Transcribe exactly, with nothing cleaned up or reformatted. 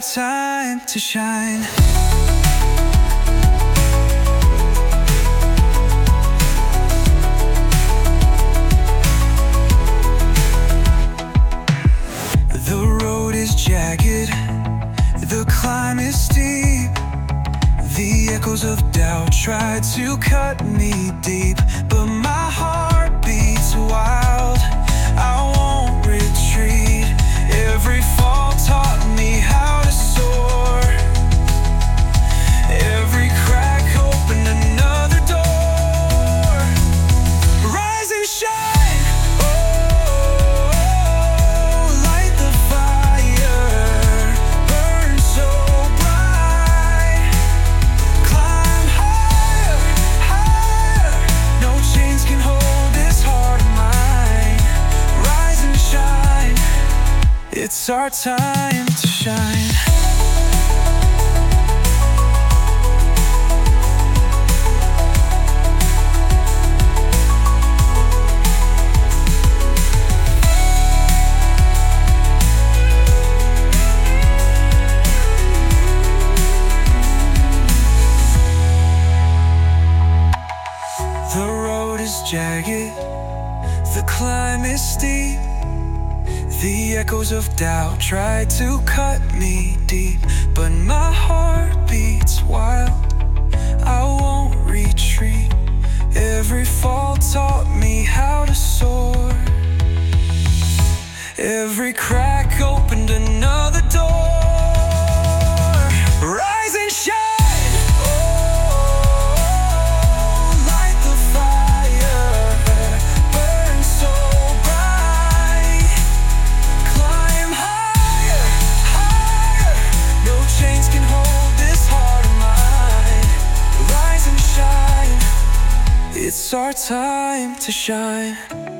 our time to shine. The road is jagged, the climb is steep. The echoes of doubt try to cut me deep, but my heart beats wild. I won't retreat. Every fall taught me how to soar. Every crack opened another door. Rise and shine, oh, light the fire, burn so bright. Climb higher, higher, no chains can hold this heart of mine. Rise and shine, it's our time to shine. The road is jagged, the climb is steep. The echoes of doubt try to cut me deep, but my heart beats wild. I won't retreat. Every fall taught me how to soar. Every crack opened another door. Rise and shine. It's our time to shine.